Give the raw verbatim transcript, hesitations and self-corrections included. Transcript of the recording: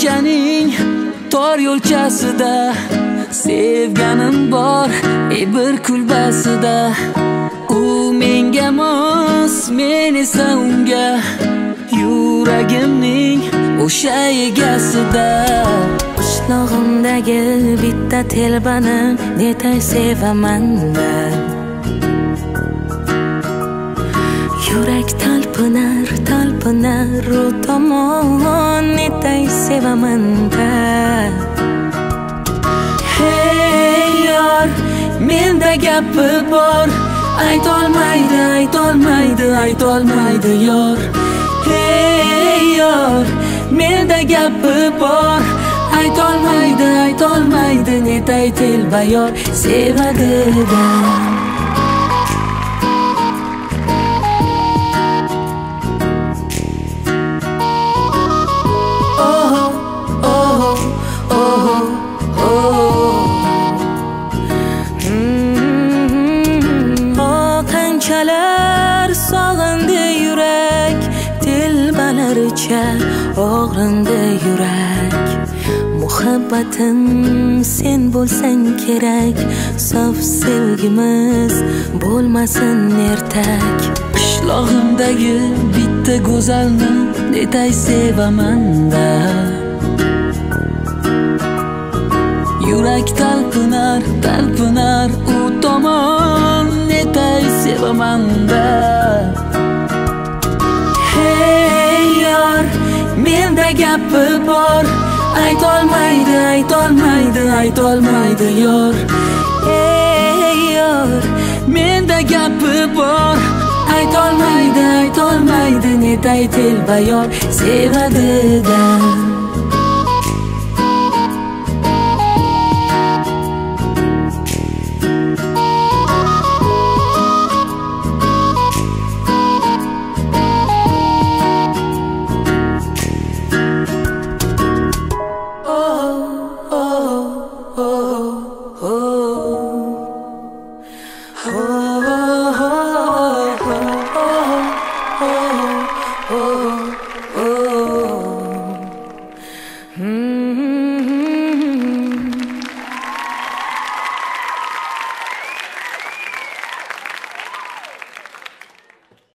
ko'chaning tor yo'lchasida sevganim bor ey bir kulbasida. U menga mos, men esa unga, yuragimning o'sha egasida. Qishlog'imdagi bitta telbani netay sevaman-da. Yurak talpinar, talpinar u tomon netay sevaman-da. Hey yor, menda gapi bor, aytolmaydi, aytolmaydi, aytolmaydi yor. Hey yor, menda gapi bor, aytolmaydi, aytolmaydi, netay telba yor sevadi-da. Qanchalar sog'indi yurak, telbalaricha og'rindi yurak. Muhabbatim sen bo'lsang kerak, sof sevgimiz bo'lmasin ertak. Qishlog'imdagi bitta go'zalni netay sevaman-da. Yurak talpinar, talpinar u tomon netay sevaman-da. Hey yor, menda gapi bor, aytolmaydi, aytolmaydi, aytolmaydi yor. Hey yor, menda gapi bor, aytolmaydi, aytolmaydi, netay telba yor sevadi-da.